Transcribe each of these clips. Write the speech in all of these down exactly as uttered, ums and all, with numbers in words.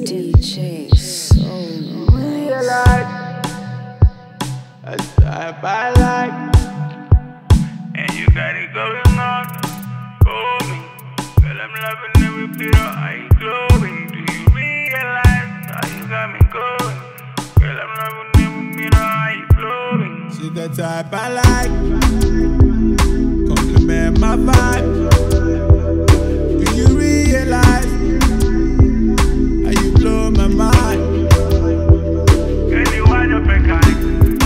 D J so realize that's type I like, and you got it going on for me. Girl, I'm loving every bit of how you glowing. Do you realize how you got me going? Girl, I'm loving every bit of how you glowing. She the type I like, compliment my vibe. Do you realize how you blow my mind? Girl, you want your back eye.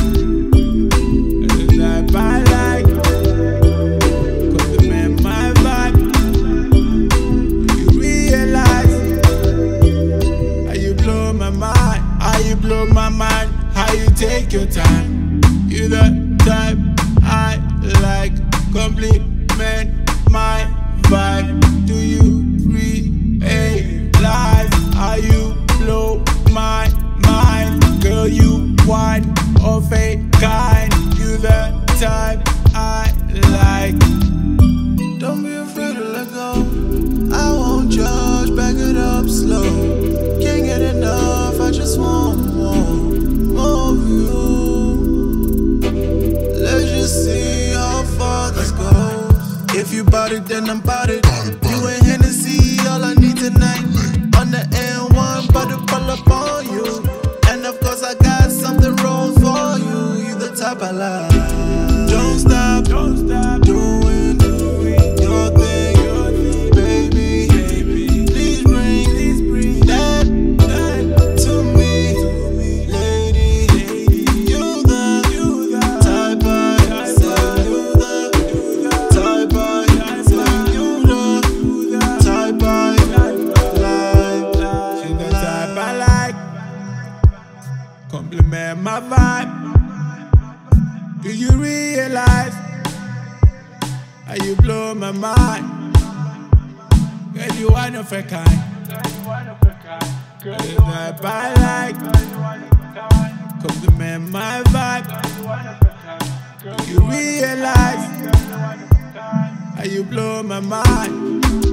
The type I like, compliment my vibe. Do you realize how you blow my mind? How you blow my mind? How you take your time? You the type I like, compliment my vibe. Do you realize how you blow my mind? Girl, you one of a kind. You the type I like. Don't be afraid to let go. I won't judge, back it up slow. Can't get enough, I just want more, more of you. Let's just see how far this goes. If you bout it, then I'm bout it. You ain't Hennessy, all I need tonight. On the N one, but to pull up on you. And of course I got something wrong for you. You the type I like. Don't stop, Don't stop doing your thing, baby. Please bring, please bring that, that to me, lady. You the, you the type I say. You the type I say. You the type I like. She the type I like, compliment my vibe. Do you realize how you blow my mind? Girl, you one of a kind. Girl, the type I like, compliment my vibe. Do you realize how you blow my mind?